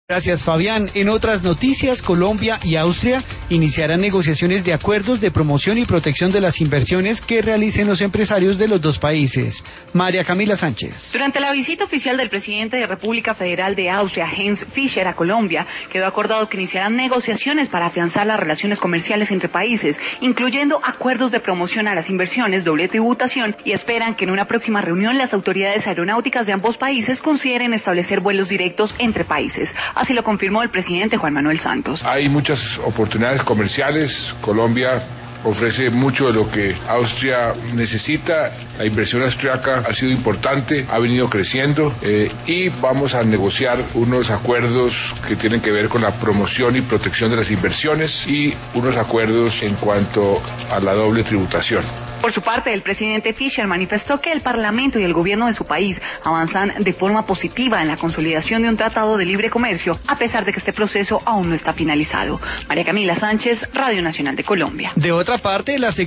Gracias, Fabián. En otras noticias, Colombia y Austria iniciarán negociaciones de acuerdos de promoción y protección de las inversiones que realicen los empresarios de los dos países. María Camila Sánchez. Durante la visita oficial del presidente de República Federal de Austria, Heinz Fischer, a Colombia, quedó acordado que iniciarán negociaciones para afianzar las relaciones comerciales entre países, incluyendo acuerdos de promoción a las inversiones, doble tributación, y esperan que en una próxima reunión las autoridades aeronáuticas de ambos países consideren establecer vuelos directos entre países. Así lo confirmó el presidente Juan Manuel Santos. Hay muchas oportunidades comerciales. Colombia ofrece mucho de lo que Austria necesita. La inversión austriaca ha sido importante, ha venido creciendo y vamos a negociar unos acuerdos que tienen que ver con la promoción y protección de las inversiones y unos acuerdos en cuanto a la doble tributación. Por su parte, el presidente Fischer manifestó que el Parlamento y el gobierno de su país avanzan de forma positiva en la consolidación de un tratado de libre comercio, a pesar de que este proceso aún no está finalizado. María Camila Sánchez, Radio Nacional de Colombia. De otra parte, la